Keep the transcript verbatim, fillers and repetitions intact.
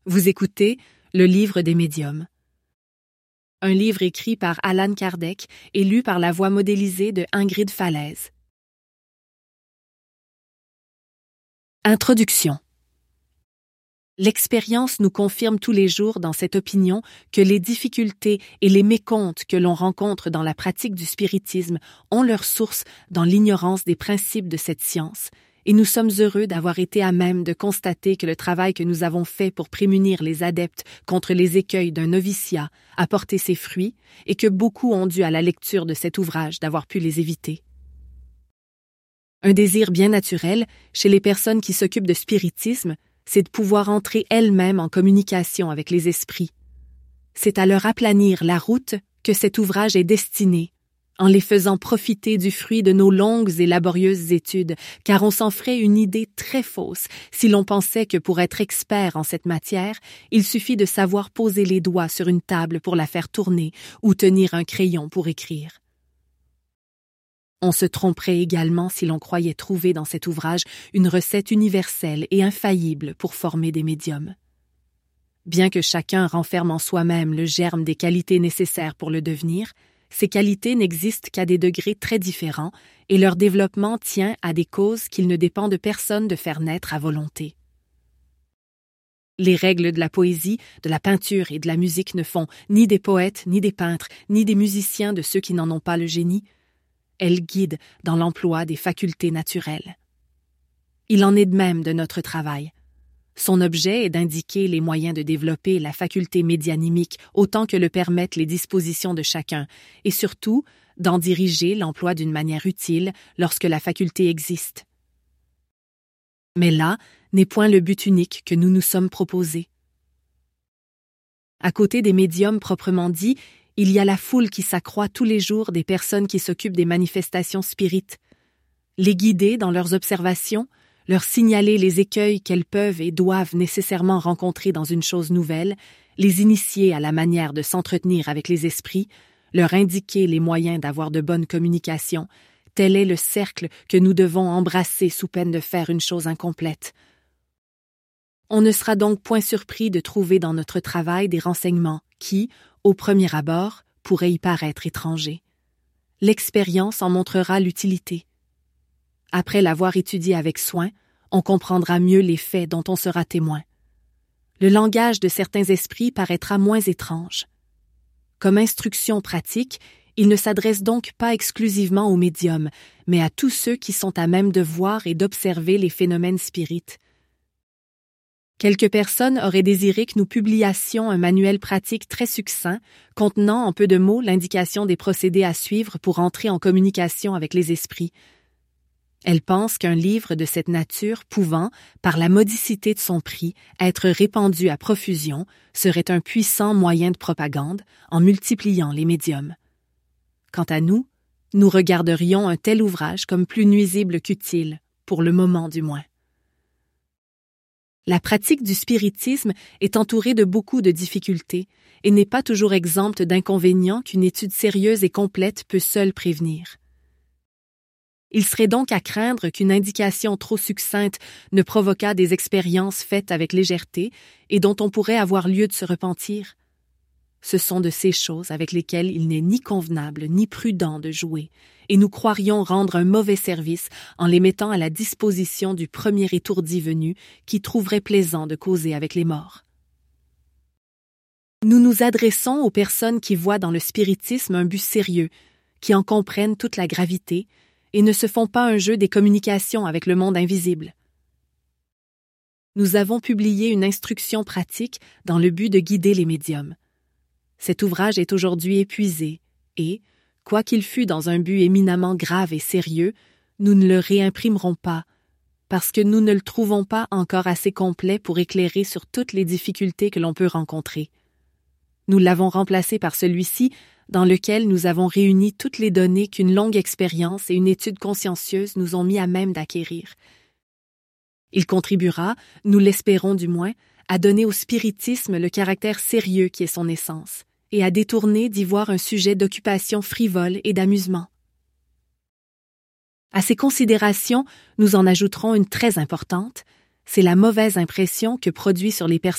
Vous écoutez Le Livre des médiums. Un livre écrit par Allan Kardec et lu par la voix modélisée de Ingrid Falaise. Introduction. L'expérience nous confirme tous les jours dans cette opinion que les difficultés et les mécomptes que l'on rencontre dans la pratique du spiritisme ont leur source dans l'ignorance des principes de cette science, et nous sommes heureux d'avoir été à même de constater que le travail que nous avons fait pour prémunir les adeptes contre les écueils d'un noviciat a porté ses fruits et que beaucoup ont dû à la lecture de cet ouvrage d'avoir pu les éviter. Un désir bien naturel chez les personnes qui s'occupent de spiritisme, c'est de pouvoir entrer elles-mêmes en communication avec les esprits. C'est à leur aplanir la route que cet ouvrage est destiné, en les faisant profiter du fruit de nos longues et laborieuses études, car on s'en ferait une idée très fausse si l'on pensait que pour être expert en cette matière, il suffit de savoir poser les doigts sur une table pour la faire tourner ou tenir un crayon pour écrire. On se tromperait également si l'on croyait trouver dans cet ouvrage une recette universelle et infaillible pour former des médiums. Bien que chacun renferme en soi-même le germe des qualités nécessaires pour le devenir, ces qualités n'existent qu'à des degrés très différents et leur développement tient à des causes qu'il ne dépend de personne de faire naître à volonté. Les règles de la poésie, de la peinture et de la musique ne font ni des poètes, ni des peintres, ni des musiciens de ceux qui n'en ont pas le génie. Elles guident dans l'emploi des facultés naturelles. Il en est de même de notre travail. Son objet est d'indiquer les moyens de développer la faculté médianimique autant que le permettent les dispositions de chacun, et surtout d'en diriger l'emploi d'une manière utile lorsque la faculté existe. Mais là n'est point le but unique que nous nous sommes proposés. À côté des médiums proprement dits, il y a la foule qui s'accroît tous les jours des personnes qui s'occupent des manifestations spirites. Les guider dans leurs observations, leur signaler les écueils qu'elles peuvent et doivent nécessairement rencontrer dans une chose nouvelle, les initier à la manière de s'entretenir avec les esprits, leur indiquer les moyens d'avoir de bonnes communications, tel est le cercle que nous devons embrasser sous peine de faire une chose incomplète. On ne sera donc point surpris de trouver dans notre travail des renseignements qui, au premier abord, pourraient y paraître étrangers. L'expérience en montrera l'utilité. Après l'avoir étudié avec soin, on comprendra mieux les faits dont on sera témoin. Le langage de certains esprits paraîtra moins étrange. Comme instruction pratique, il ne s'adresse donc pas exclusivement aux médiums, mais à tous ceux qui sont à même de voir et d'observer les phénomènes spirites. Quelques personnes auraient désiré que nous publiassions un manuel pratique très succinct, contenant en peu de mots l'indication des procédés à suivre pour entrer en communication avec les esprits. Elles pensent qu'un livre de cette nature pouvant, par la modicité de son prix, être répandu à profusion, serait un puissant moyen de propagande en multipliant les médiums. Quant à nous, nous regarderions un tel ouvrage comme plus nuisible qu'utile, pour le moment du moins. La pratique du spiritisme est entourée de beaucoup de difficultés et n'est pas toujours exempte d'inconvénients qu'une étude sérieuse et complète peut seule prévenir. Il serait donc à craindre qu'une indication trop succincte ne provoquât des expériences faites avec légèreté et dont on pourrait avoir lieu de se repentir. Ce sont de ces choses avec lesquelles il n'est ni convenable ni prudent de jouer, et nous croirions rendre un mauvais service en les mettant à la disposition du premier étourdi venu qui trouverait plaisant de causer avec les morts. Nous nous adressons aux personnes qui voient dans le spiritisme un but sérieux, qui en comprennent toute la gravité, et ne se font pas un jeu des communications avec le monde invisible. Nous avons publié une instruction pratique dans le but de guider les médiums. Cet ouvrage est aujourd'hui épuisé et, quoiqu'il fût dans un but éminemment grave et sérieux, nous ne le réimprimerons pas, parce que nous ne le trouvons pas encore assez complet pour éclairer sur toutes les difficultés que l'on peut rencontrer. Nous l'avons remplacé par celui-ci, dans lequel nous avons réuni toutes les données qu'une longue expérience et une étude consciencieuse nous ont mis à même d'acquérir. Il contribuera, nous l'espérons du moins, à donner au spiritisme le caractère sérieux qui est son essence, et à détourner d'y voir un sujet d'occupation frivole et d'amusement. À ces considérations, nous en ajouterons une très importante, c'est la mauvaise impression que produit sur les personnes